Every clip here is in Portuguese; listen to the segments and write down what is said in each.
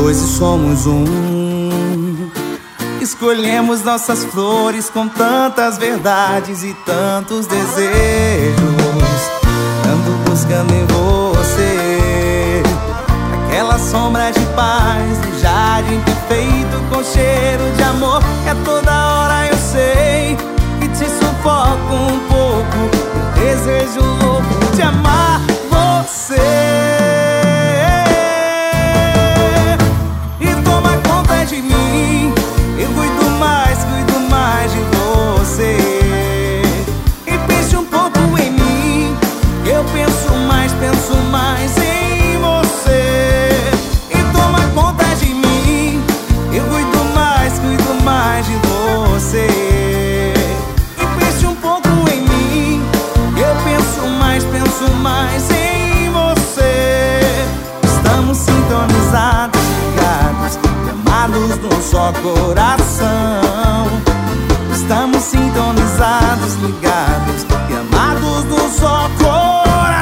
dois e somos um. Escolhemos nossas flores com tantas verdades e tantos desejos. Ando buscando em você aquela sombra de paz no jardim perfeito com cheiro de amor. É toda hora eu sei que te sufoco um pouco. Eu desejo louco de amar você. Penso mais em você e toma conta de mim. Eu cuido mais de você. E pense um pouco em mim. Eu penso mais em você. Estamos sintonizados, ligados, amados num só coração. Estamos sintonizados, ligados e amados num só coração.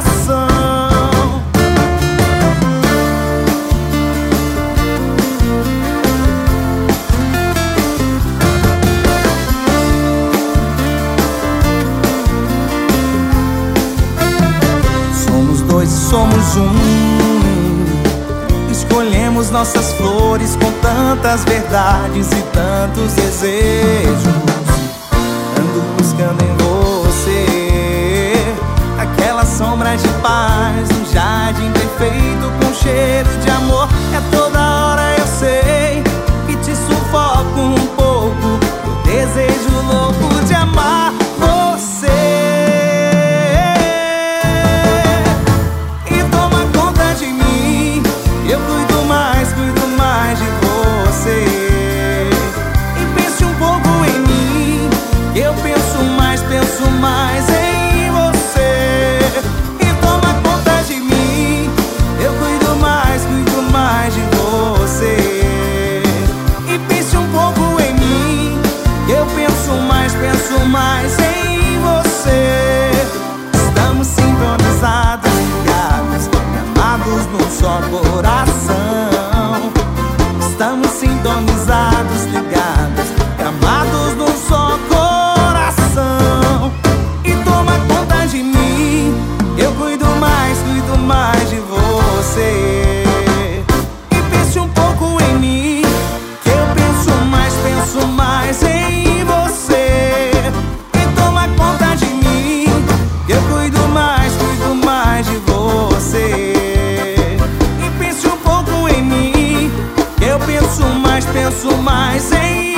Somos um. Escolhemos nossas flores com tantas verdades e tantos desejos. Ando buscando em você aquela sombra de paz no jardim perfeito com cheiro de amor. É toda hora eu sei que te sufoco um pouco. Eu desejo louco de amar você. Eu cuido mais de você. E pense um pouco em mim. Eu penso mais em você. E toma conta de mim. Eu cuido mais de você. E pense um pouco em mim. Eu penso mais em você. Estamos sintonizados, ligados, amados num só coração. Estamos sintonizados, ligados, amados num só coração. E toma conta de mim. Eu cuido mais de você. E pense um pouco em mim. Que eu penso mais em você. E toma conta de mim. Eu cuido mais de você. Eu penso mais em